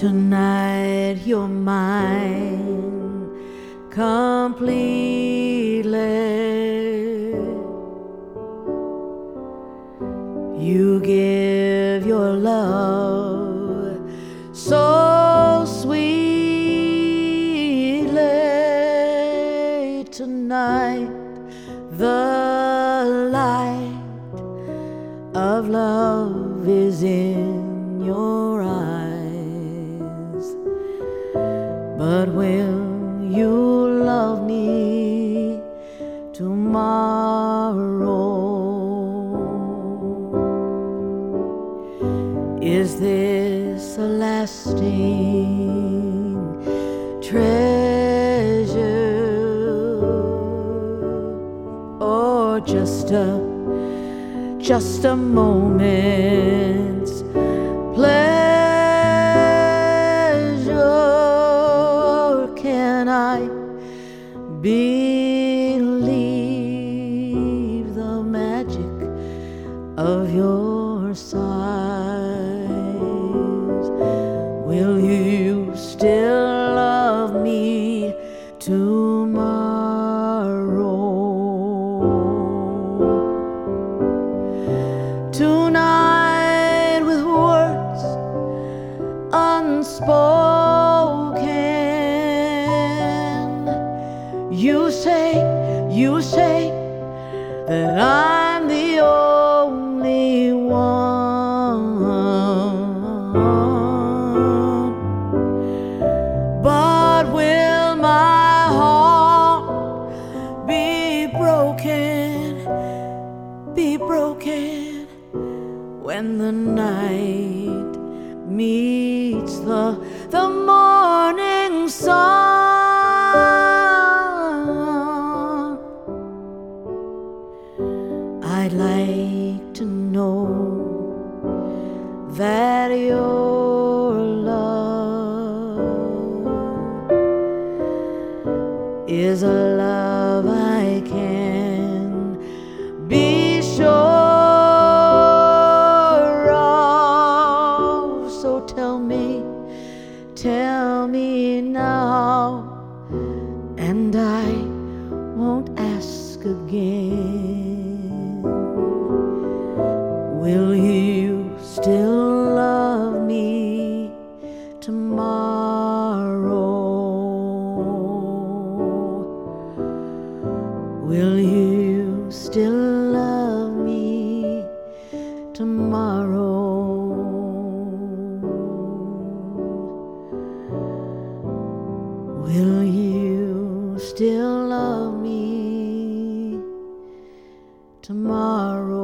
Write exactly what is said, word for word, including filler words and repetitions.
Tonight you're mine completely. You give your love so sweetly. Tonight the light of love is in your eyes. But will you love me tomorrow? Is this a lasting treasure, or just a just a moment's pleasure? Can I believe the magic of your sighs? Will you still love me tomorrow? Tonight, with words unspoken, you say, you say that I'm the only one. But will my heart be broken, be broken when the night meets the, the morning sun? I'd like to know that your love is a love I can be sure of. So tell me, tell me now, and I won't ask again. Will you still love me tomorrow? Will you still love me tomorrow? Will you still love me tomorrow?